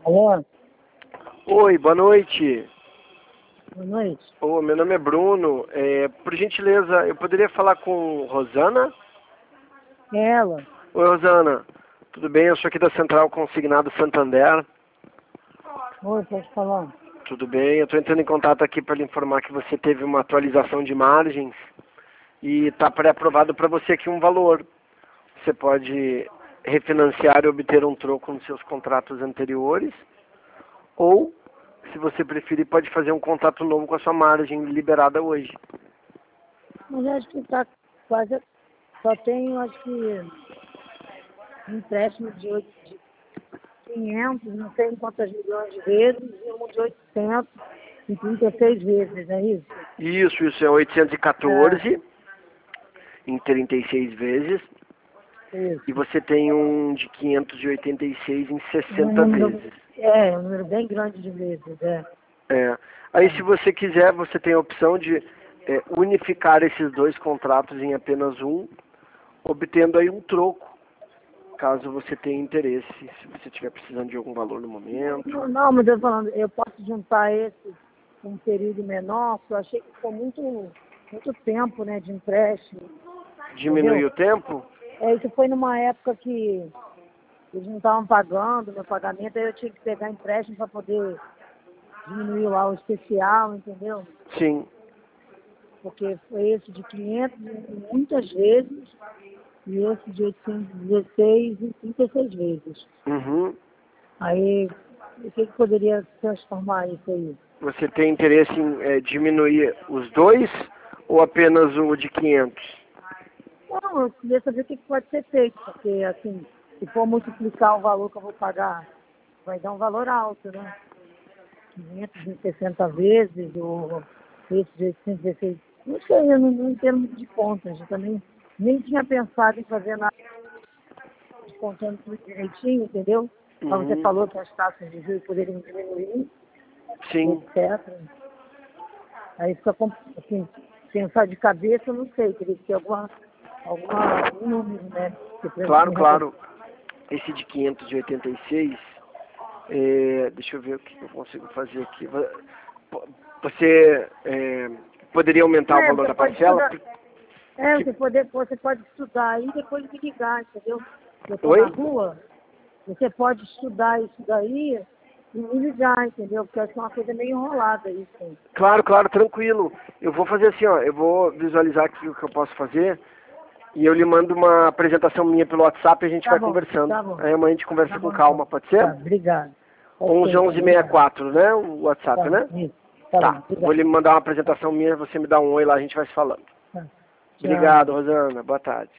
Alô, Oi, boa noite. boa noite. Meu nome é Bruno. Por gentileza, eu poderia falar com Rosana? É ela? Oi, Rosana. Tudo bem? Eu sou aqui da Central Consignado Santander. Oi, pode falar. Tudo bem? Eu estou entrando em contato aqui para lhe informar que você teve uma atualização de margens e está pré-aprovado para você aqui um valor. Você pode refinanciar e obter um troco nos seus contratos anteriores, ou, se você preferir, pode fazer um contrato novo com a sua margem liberada hoje. Mas acho que tá quase. Só tenho, acho que, um empréstimo de 500, não sei em quantas milhões de vezes, e um de 836 vezes, é isso? Isso é É, 814 em 36 vezes. E isso. você tem um de 586 em É um 60 número, vezes. um número bem grande de vezes, É. Aí, se você quiser, você tem a opção de unificar esses dois contratos em apenas um, obtendo aí um troco, caso você tenha interesse, se você estiver precisando de algum valor no momento. Não, mas eu tô falando, eu posso juntar esse com um período menor, porque eu achei que ficou muito tempo, né, de empréstimo, Diminuir entendeu? o tempo? Isso foi numa época que eles não estavam pagando meu pagamento, aí eu tinha que pegar empréstimo para poder diminuir lá o especial, entendeu? Sim. Porque foi esse de 500 muitas vezes e esse de 816 e 36 vezes. Uhum. Aí, o que poderia transformar isso aí? Você tem interesse em diminuir os dois ou apenas o de 500? Não, eu queria saber o que pode ser feito, porque, assim, se for multiplicar o valor que eu vou pagar, vai dar um valor alto, né? 560 vezes, ou esse de 816. Não sei, eu não entendo muito de contas. Eu também nem tinha pensado em fazer nada contando tudo direitinho, entendeu? Como você Uhum. falou que as taxas de juros poderiam diminuir, Sim. etc. Aí fica, assim, pensar de cabeça, eu não sei, teria que ter algum número, né? Que pra Claro, me resolver. claro. Esse de 586, deixa eu ver o que eu consigo fazer aqui. Você poderia aumentar o valor Você da pode parcela? estudar. Que- Você pode estudar aí e depois me ligar, entendeu? Eu estou na Oi? rua, você pode estudar isso daí e me ligar, entendeu? Porque acho que é uma coisa meio enrolada isso. Claro, claro, tranquilo. Eu vou fazer assim, ó. Eu vou visualizar aqui o que eu posso fazer e eu lhe mando uma apresentação minha pelo WhatsApp e a gente vai conversando. Tá bom. Aí amanhã a gente conversa Tá com bom calma, então. pode ser? Tá, obrigado. Ok, 11 então, 11 obrigado. 64, né? O WhatsApp, Tá, né? isso. Tá bom, Tá. Vou lhe obrigado. mandar uma apresentação minha, você me dá um oi lá, a gente vai se falando. Tá. Tchau. Obrigado, Rosana. Boa tarde.